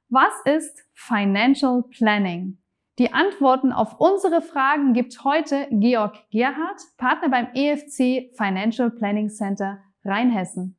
Was ist Financial Planning? Die Antworten auf unsere Fragen gibt heute Georg Gerhardt, Partner beim EFC Financial Planning Center Rheinhessen.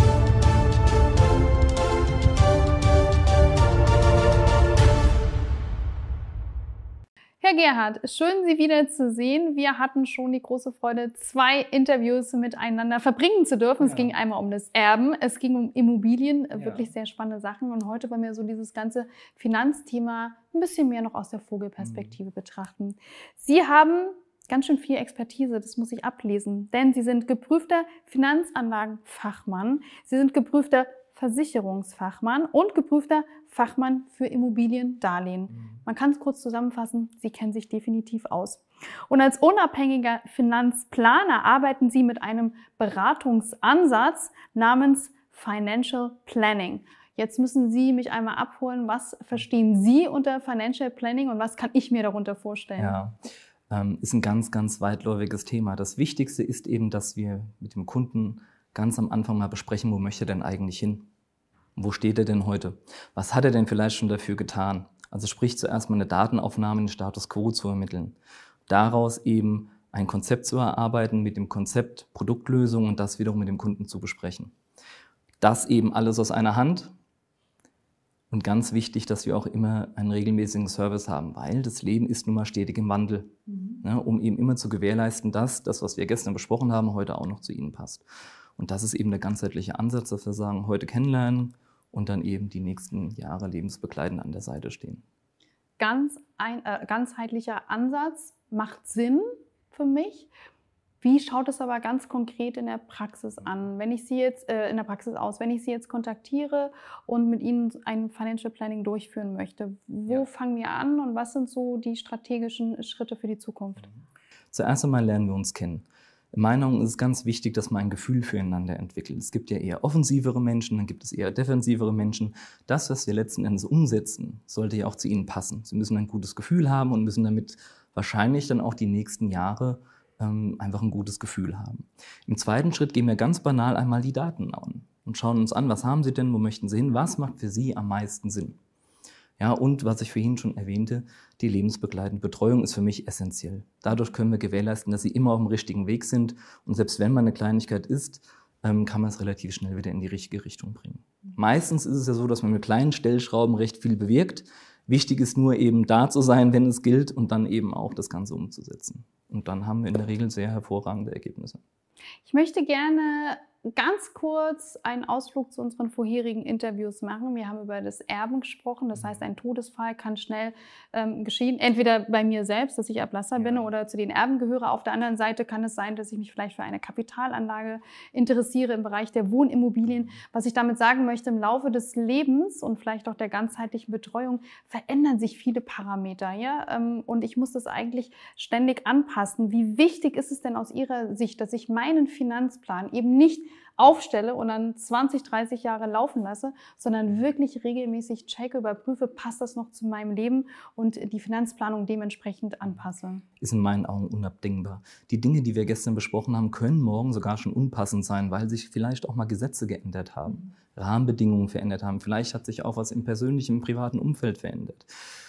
Herr Gerhardt, schön, Sie wieder zu sehen. Wir hatten schon die große Freude, 2 Interviews miteinander verbringen zu dürfen. Ja. Es ging einmal um das Erben, es ging um Immobilien, wirklich sehr spannende Sachen. Und heute wollen wir so dieses ganze Finanzthema ein bisschen mehr noch aus der Vogelperspektive betrachten. Sie haben ganz schön viel Expertise, das muss ich ablesen, denn Sie sind geprüfter Finanzanlagenfachmann, Sie sind geprüfter Versicherungsfachmann und geprüfter Fachmann für Immobiliendarlehen. Man kann es kurz zusammenfassen, Sie kennen sich definitiv aus. Und als unabhängiger Finanzplaner arbeiten Sie mit einem Beratungsansatz namens Financial Planning. Jetzt müssen Sie mich einmal abholen, was verstehen Sie unter Financial Planning und was kann ich mir darunter vorstellen? Ja, ist ein ganz, ganz weitläufiges Thema. Das Wichtigste ist eben, dass wir mit dem Kunden ganz am Anfang mal besprechen, wo möchte er denn eigentlich hin? Wo steht er denn heute? Was hat er denn vielleicht schon dafür getan? Also sprich zuerst mal eine Datenaufnahme, den Status quo zu ermitteln. Daraus eben ein Konzept zu erarbeiten, mit dem Konzept Produktlösung und das wiederum mit dem Kunden zu besprechen. Das eben alles aus einer Hand. Und ganz wichtig, dass wir auch immer einen regelmäßigen Service haben, weil das Leben ist nun mal stetig im Wandel, um eben immer zu gewährleisten, dass das, was wir gestern besprochen haben, heute auch noch zu Ihnen passt. Und das ist eben der ganzheitliche Ansatz, dass wir sagen, heute kennenlernen und dann eben die nächsten Jahre lebensbegleitend an der Seite stehen. Ganzheitlicher Ansatz macht Sinn für mich. Wie schaut es aber ganz konkret in der Praxis an? Wenn ich Sie jetzt wenn ich Sie jetzt kontaktiere und mit Ihnen ein Financial Planning durchführen möchte, wo fangen wir an und was sind so die strategischen Schritte für die Zukunft? Zuerst einmal lernen wir uns kennen. In meiner Meinung ist es ganz wichtig, dass man ein Gefühl füreinander entwickelt. Es gibt ja eher offensivere Menschen, dann gibt es eher defensivere Menschen. Das, was wir letzten Endes umsetzen, sollte ja auch zu Ihnen passen. Sie müssen ein gutes Gefühl haben und müssen damit wahrscheinlich dann auch die nächsten Jahre einfach ein gutes Gefühl haben. Im zweiten Schritt gehen wir ganz banal einmal die Daten an und schauen uns an, was haben Sie denn, wo möchten Sie hin, was macht für Sie am meisten Sinn. Ja, und was ich vorhin schon erwähnte, die lebensbegleitende Betreuung ist für mich essentiell. Dadurch können wir gewährleisten, dass Sie immer auf dem richtigen Weg sind und selbst wenn mal eine Kleinigkeit ist, kann man es relativ schnell wieder in die richtige Richtung bringen. Meistens ist es ja so, dass man mit kleinen Stellschrauben recht viel bewirkt. Wichtig ist nur eben da zu sein, wenn es gilt und dann eben auch das Ganze umzusetzen. Und dann haben wir in der Regel sehr hervorragende Ergebnisse. Ich möchte gerne ganz kurz einen Ausflug zu unseren vorherigen Interviews machen. Wir haben über das Erben gesprochen, das heißt, ein Todesfall kann schnell geschehen, entweder bei mir selbst, dass ich Erblasser bin oder zu den Erben gehöre. Auf der anderen Seite kann es sein, dass ich mich vielleicht für eine Kapitalanlage interessiere im Bereich der Wohnimmobilien. Was ich damit sagen möchte, im Laufe des Lebens und vielleicht auch der ganzheitlichen Betreuung verändern sich viele Parameter. Ja? Und ich muss das eigentlich ständig anpassen. Wie wichtig ist es denn aus Ihrer Sicht, dass ich meinen Finanzplan eben nicht aufstelle und dann 20, 30 Jahre laufen lasse, sondern wirklich regelmäßig checke, überprüfe, passt das noch zu meinem Leben und die Finanzplanung dementsprechend anpasse? Ist in meinen Augen unabdingbar. Die Dinge, die wir gestern besprochen haben, können morgen sogar schon unpassend sein, weil sich vielleicht auch mal Gesetze geändert haben, Rahmenbedingungen verändert haben. Vielleicht hat sich auch was im persönlichen, im privaten Umfeld verändert.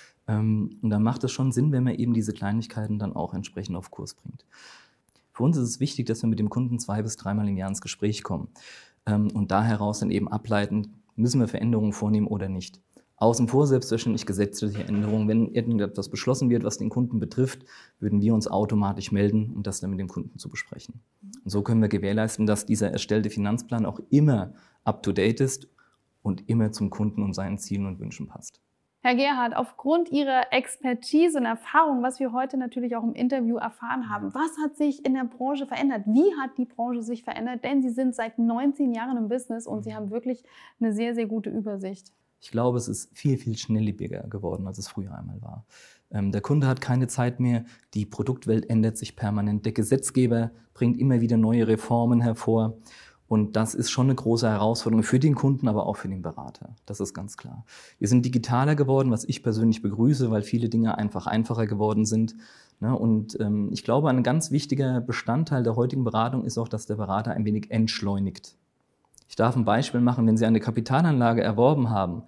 Und dann macht es schon Sinn, wenn man eben diese Kleinigkeiten dann auch entsprechend auf Kurs bringt. Für uns ist es wichtig, dass wir mit dem Kunden 2- bis 3-mal im Jahr ins Gespräch kommen und da heraus dann eben ableiten, müssen wir Veränderungen vornehmen oder nicht. Außen vor selbstverständlich gesetzliche Änderungen. Wenn irgendetwas beschlossen wird, was den Kunden betrifft, würden wir uns automatisch melden, um das dann mit dem Kunden zu besprechen. Und so können wir gewährleisten, dass dieser erstellte Finanzplan auch immer up-to-date ist und immer zum Kunden und seinen Zielen und Wünschen passt. Herr Gerhardt, aufgrund Ihrer Expertise und Erfahrung, was wir heute natürlich auch im Interview erfahren haben, was hat sich in der Branche verändert? Wie hat die Branche sich verändert? Denn Sie sind seit 19 Jahren im Business und Sie haben wirklich eine sehr, sehr gute Übersicht. Ich glaube, es ist viel, viel schnelllebiger geworden, als es früher einmal war. Der Kunde hat keine Zeit mehr, die Produktwelt ändert sich permanent, der Gesetzgeber bringt immer wieder neue Reformen hervor. Und das ist schon eine große Herausforderung für den Kunden, aber auch für den Berater. Das ist ganz klar. Wir sind digitaler geworden, was ich persönlich begrüße, weil viele Dinge einfach einfacher geworden sind. Und ich glaube, ein ganz wichtiger Bestandteil der heutigen Beratung ist auch, dass der Berater ein wenig entschleunigt. Ich darf ein Beispiel machen, wenn Sie eine Kapitalanlage erworben haben,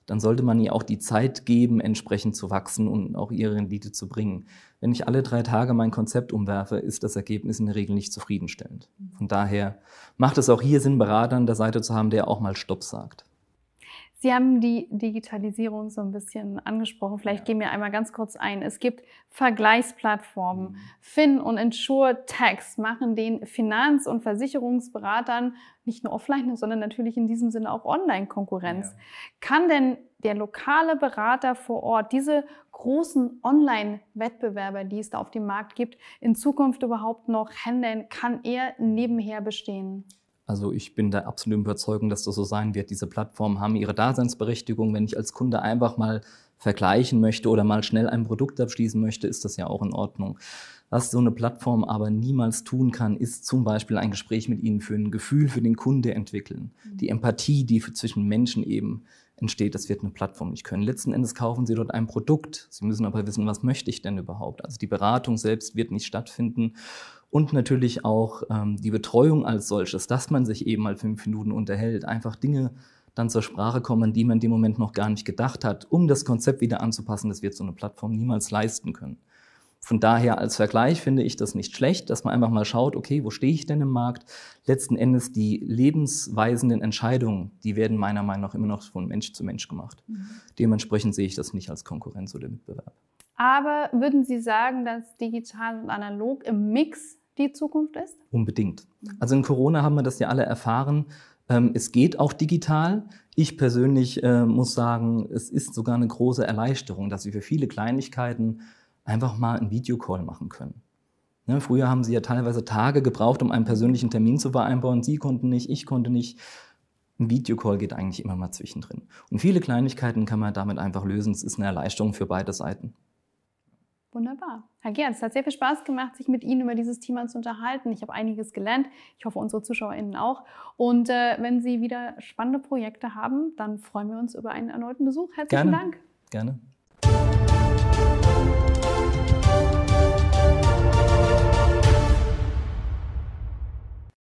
dann sollte man ihr auch die Zeit geben, entsprechend zu wachsen und auch ihre Rendite zu bringen. Wenn ich alle 3 Tage mein Konzept umwerfe, ist das Ergebnis in der Regel nicht zufriedenstellend. Von daher macht es auch hier Sinn, Berater an der Seite zu haben, der auch mal Stopp sagt. Sie haben die Digitalisierung so ein bisschen angesprochen. Vielleicht gehen wir einmal ganz kurz ein. Es gibt Vergleichsplattformen. Fin und InsurTech machen den Finanz- und Versicherungsberatern nicht nur offline, sondern natürlich in diesem Sinne auch Online-Konkurrenz. Ja. Kann denn der lokale Berater vor Ort diese großen Online-Wettbewerber, die es da auf dem Markt gibt, in Zukunft überhaupt noch handeln? Kann er nebenher bestehen? Also ich bin der absoluten Überzeugung, dass das so sein wird. Diese Plattformen haben ihre Daseinsberechtigung. Wenn ich als Kunde einfach mal vergleichen möchte oder mal schnell ein Produkt abschließen möchte, ist das ja auch in Ordnung. Was so eine Plattform aber niemals tun kann, ist zum Beispiel ein Gespräch mit Ihnen führen, ein Gefühl für den Kunde entwickeln. Die Empathie, die zwischen Menschen eben entsteht, das wird eine Plattform nicht können. Letzten Endes kaufen Sie dort ein Produkt. Sie müssen aber wissen, was möchte ich denn überhaupt? Also die Beratung selbst wird nicht stattfinden. Und natürlich auch die Betreuung als solches, dass man sich eben mal 5 Minuten unterhält, einfach Dinge dann zur Sprache kommen, an die man in dem Moment noch gar nicht gedacht hat, um das Konzept wieder anzupassen. Das wird so eine Plattform niemals leisten können. Von daher als Vergleich finde ich das nicht schlecht, dass man einfach mal schaut, okay, wo stehe ich denn im Markt? Letzten Endes die lebensweisenden Entscheidungen, die werden meiner Meinung nach immer noch von Mensch zu Mensch gemacht. Dementsprechend sehe ich das nicht als Konkurrenz oder Wettbewerb. Aber würden Sie sagen, dass digital und analog im Mix die Zukunft ist? Unbedingt. Also in Corona haben wir das ja alle erfahren. Es geht auch digital. Ich persönlich muss sagen, es ist sogar eine große Erleichterung, dass wir für viele Kleinigkeiten einfach mal einen Videocall machen können. Ne, früher haben Sie ja teilweise Tage gebraucht, um einen persönlichen Termin zu vereinbaren. Sie konnten nicht, ich konnte nicht. Ein Videocall geht eigentlich immer mal zwischendrin. Und viele Kleinigkeiten kann man damit einfach lösen. Es ist eine Erleichterung für beide Seiten. Wunderbar. Herr Gerz, es hat sehr viel Spaß gemacht, sich mit Ihnen über dieses Thema zu unterhalten. Ich habe einiges gelernt. Ich hoffe, unsere ZuschauerInnen auch. Und wenn Sie wieder spannende Projekte haben, dann freuen wir uns über einen erneuten Besuch. Herzlichen Dank. Gerne.